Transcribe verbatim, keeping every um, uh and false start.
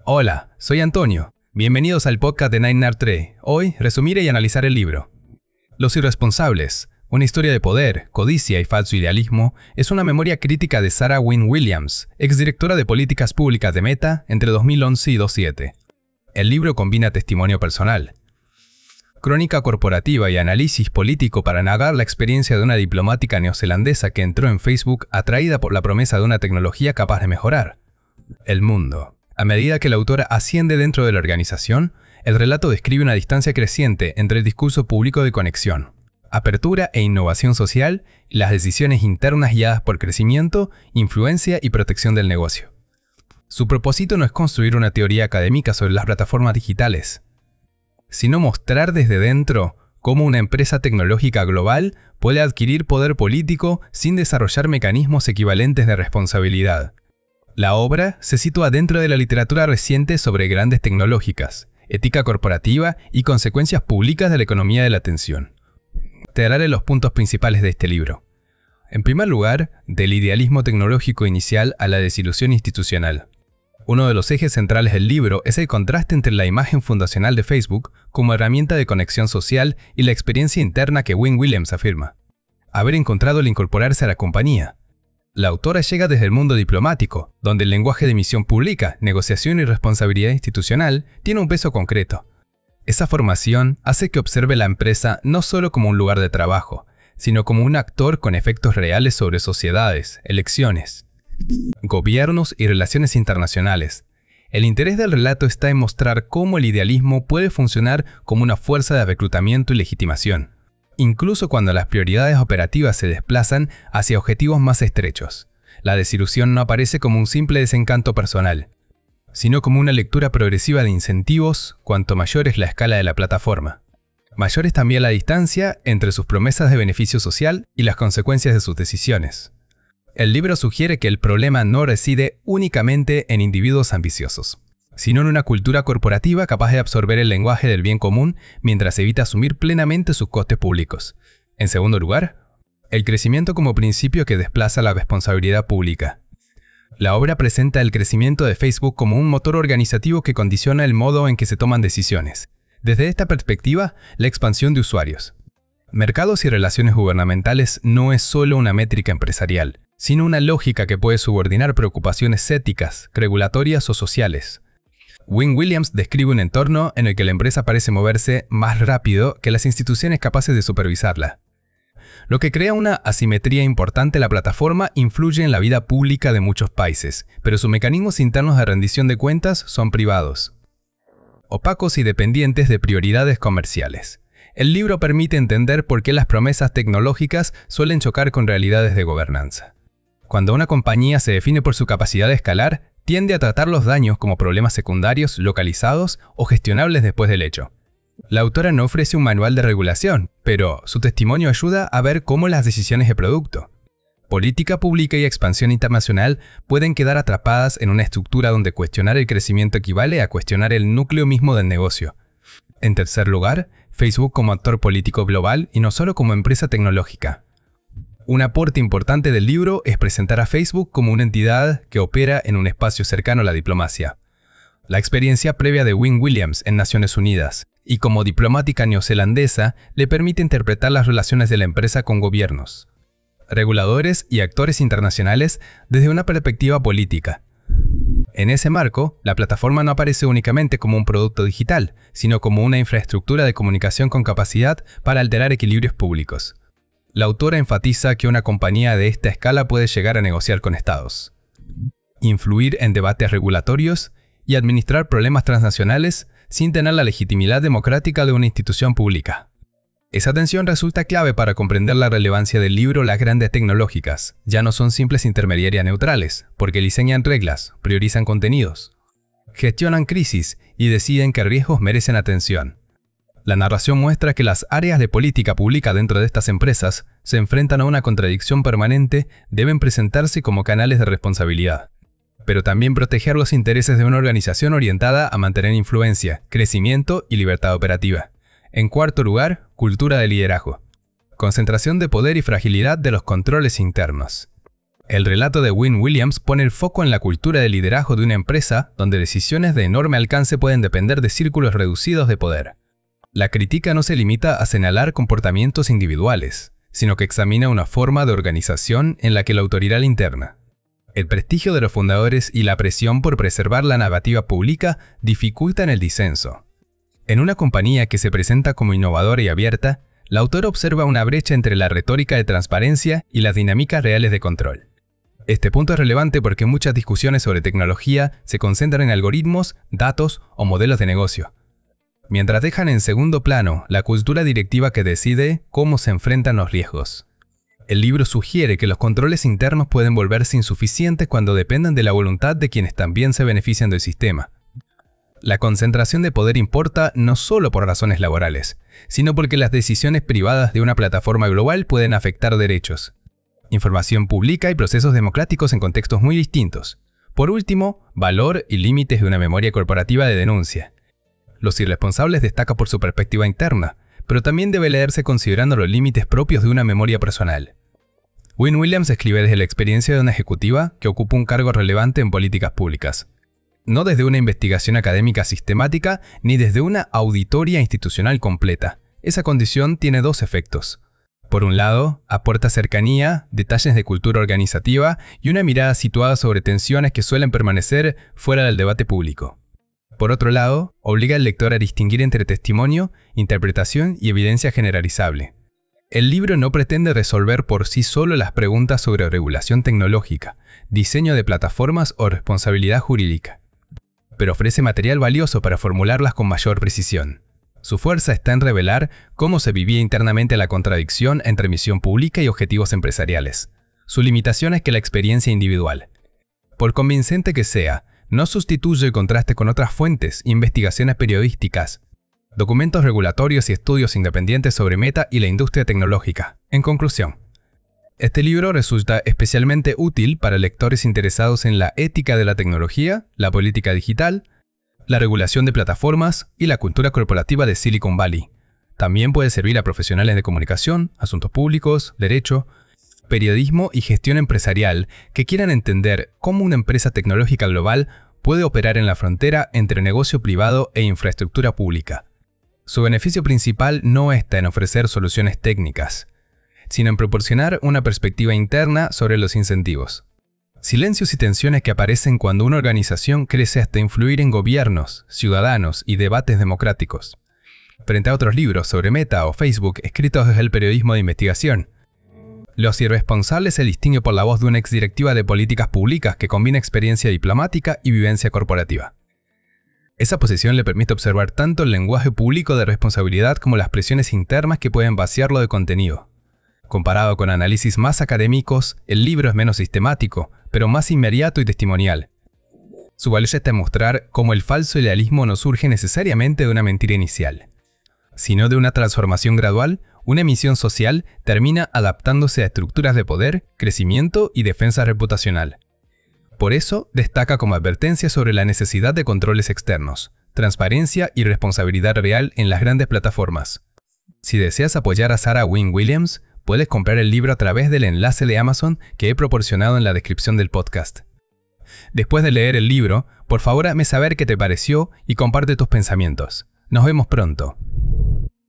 Hola, soy Antonio. Bienvenidos al podcast de Nine Art tres. Hoy resumiré y analizar el libro. Los irresponsables, una historia de poder, codicia y falso idealismo, es una memoria crítica de Sarah Wynne Williams, exdirectora de políticas públicas de Meta entre dos mil once y dos mil siete. El libro combina testimonio personal, crónica corporativa y análisis político para narrar la experiencia de una diplomática neozelandesa que entró en Facebook atraída por la promesa de una tecnología capaz de mejorar el mundo. A medida que la autora asciende dentro de la organización, el relato describe una distancia creciente entre el discurso público de conexión, apertura e innovación social y las decisiones internas guiadas por crecimiento, influencia y protección del negocio. Su propósito no es construir una teoría académica sobre las plataformas digitales, sino mostrar desde dentro cómo una empresa tecnológica global puede adquirir poder político sin desarrollar mecanismos equivalentes de responsabilidad. La obra se sitúa dentro de la literatura reciente sobre grandes tecnológicas, ética corporativa y consecuencias públicas de la economía de la atención. Te daré los puntos principales de este libro. En primer lugar, del idealismo tecnológico inicial a la desilusión institucional. Uno de los ejes centrales del libro es el contraste entre la imagen fundacional de Facebook como herramienta de conexión social y la experiencia interna que Wynne Williams afirma haber encontrado al incorporarse a la compañía. La autora llega desde el mundo diplomático, donde el lenguaje de misión pública, negociación y responsabilidad institucional tiene un peso concreto. Esa formación hace que observe la empresa no solo como un lugar de trabajo, sino como un actor con efectos reales sobre sociedades, elecciones, gobiernos y relaciones internacionales. El interés del relato está en mostrar cómo el idealismo puede funcionar como una fuerza de reclutamiento y legitimación, incluso cuando las prioridades operativas se desplazan hacia objetivos más estrechos. La desilusión no aparece como un simple desencanto personal, sino como una lectura progresiva de incentivos cuanto mayor es la escala de la plataforma. Mayor es también la distancia entre sus promesas de beneficio social y las consecuencias de sus decisiones. El libro sugiere que el problema no reside únicamente en individuos ambiciosos, sino en una cultura corporativa capaz de absorber el lenguaje del bien común mientras evita asumir plenamente sus costes públicos. En segundo lugar, el crecimiento como principio que desplaza la responsabilidad pública. La obra presenta el crecimiento de Facebook como un motor organizativo que condiciona el modo en que se toman decisiones. Desde esta perspectiva, la expansión de usuarios, mercados y relaciones gubernamentales no es solo una métrica empresarial, sino una lógica que puede subordinar preocupaciones éticas, regulatorias o sociales. Wynne Williams describe un entorno en el que la empresa parece moverse más rápido que las instituciones capaces de supervisarla. Lo que crea una asimetría importante. La plataforma influye en la vida pública de muchos países, pero sus mecanismos internos de rendición de cuentas son privados, opacos y dependientes de prioridades comerciales. El libro permite entender por qué las promesas tecnológicas suelen chocar con realidades de gobernanza. Cuando una compañía se define por su capacidad de escalar, tiende a tratar los daños como problemas secundarios, localizados o gestionables después del hecho. La autora no ofrece un manual de regulación, pero su testimonio ayuda a ver cómo las decisiones de producto, política pública y expansión internacional pueden quedar atrapadas en una estructura donde cuestionar el crecimiento equivale a cuestionar el núcleo mismo del negocio. En tercer lugar, Facebook como actor político global y no solo como empresa tecnológica. Un aporte importante del libro es presentar a Facebook como una entidad que opera en un espacio cercano a la diplomacia. La experiencia previa de Wynne Williams en Naciones Unidas y como diplomática neozelandesa le permite interpretar las relaciones de la empresa con gobiernos, reguladores y actores internacionales desde una perspectiva política. En ese marco, la plataforma no aparece únicamente como un producto digital, sino como una infraestructura de comunicación con capacidad para alterar equilibrios públicos. La autora enfatiza que una compañía de esta escala puede llegar a negociar con estados, influir en debates regulatorios y administrar problemas transnacionales sin tener la legitimidad democrática de una institución pública. Esa tensión resulta clave para comprender la relevancia del libro. Las grandes tecnológicas ya no son simples intermediarias neutrales, porque diseñan reglas, priorizan contenidos, gestionan crisis y deciden qué riesgos merecen atención. La narración muestra que las áreas de política pública dentro de estas empresas se enfrentan a una contradicción permanente, deben presentarse como canales de responsabilidad, pero también proteger los intereses de una organización orientada a mantener influencia, crecimiento y libertad operativa. En cuarto lugar, cultura de liderazgo. Concentración de poder y fragilidad de los controles internos. El relato de Wynne Williams pone el foco en la cultura de liderazgo de una empresa donde decisiones de enorme alcance pueden depender de círculos reducidos de poder. La crítica no se limita a señalar comportamientos individuales, sino que examina una forma de organización en la que la autoridad interna, el prestigio de los fundadores y la presión por preservar la narrativa pública dificultan el disenso. En una compañía que se presenta como innovadora y abierta, la autora observa una brecha entre la retórica de transparencia y las dinámicas reales de control. Este punto es relevante porque muchas discusiones sobre tecnología se concentran en algoritmos, datos o modelos de negocio, mientras dejan en segundo plano la cultura directiva que decide cómo se enfrentan los riesgos. El libro sugiere que los controles internos pueden volverse insuficientes cuando dependen de la voluntad de quienes también se benefician del sistema. La concentración de poder importa no solo por razones laborales, sino porque las decisiones privadas de una plataforma global pueden afectar derechos, información pública y procesos democráticos en contextos muy distintos. Por último, valor y límites de una memoria corporativa de denuncia. Los irresponsables destaca por su perspectiva interna, pero también debe leerse considerando los límites propios de una memoria personal. Wynne Williams escribe desde la experiencia de una ejecutiva que ocupa un cargo relevante en políticas públicas. No desde una investigación académica sistemática ni desde una auditoría institucional completa. Esa condición tiene dos efectos. Por un lado, aporta cercanía, detalles de cultura organizativa y una mirada situada sobre tensiones que suelen permanecer fuera del debate público. Por otro lado, obliga al lector a distinguir entre testimonio, interpretación y evidencia generalizable. El libro no pretende resolver por sí solo las preguntas sobre regulación tecnológica, diseño de plataformas o responsabilidad jurídica, pero ofrece material valioso para formularlas con mayor precisión. Su fuerza está en revelar cómo se vivía internamente la contradicción entre misión pública y objetivos empresariales. Su limitación es que la experiencia individual, por convincente que sea, no sustituye el contraste con otras fuentes, investigaciones periodísticas, documentos regulatorios y estudios independientes sobre Meta y la industria tecnológica. En conclusión, este libro resulta especialmente útil para lectores interesados en la ética de la tecnología, la política digital, la regulación de plataformas y la cultura corporativa de Silicon Valley. También puede servir a profesionales de comunicación, asuntos públicos, derecho, periodismo y gestión empresarial que quieran entender cómo una empresa tecnológica global puede operar en la frontera entre negocio privado e infraestructura pública. Su beneficio principal no está en ofrecer soluciones técnicas, sino en proporcionar una perspectiva interna sobre los incentivos. Silencios y tensiones que aparecen cuando una organización crece hasta influir en gobiernos, ciudadanos y debates democráticos. Frente a otros libros sobre Meta o Facebook escritos desde el periodismo de investigación, Los irresponsables se distingue por la voz de una exdirectiva de políticas públicas que combina experiencia diplomática y vivencia corporativa. Esa posición le permite observar tanto el lenguaje público de responsabilidad como las presiones internas que pueden vaciarlo de contenido. Comparado con análisis más académicos, el libro es menos sistemático, pero más inmediato y testimonial. Su valor está en mostrar cómo el falso idealismo no surge necesariamente de una mentira inicial, sino de una transformación gradual. Una misión social termina adaptándose a estructuras de poder, crecimiento y defensa reputacional. Por eso, destaca como advertencia sobre la necesidad de controles externos, transparencia y responsabilidad real en las grandes plataformas. Si deseas apoyar a Sarah Wynne Williams, puedes comprar el libro a través del enlace de Amazon que he proporcionado en la descripción del podcast. Después de leer el libro, por favor hazme saber qué te pareció y comparte tus pensamientos. Nos vemos pronto.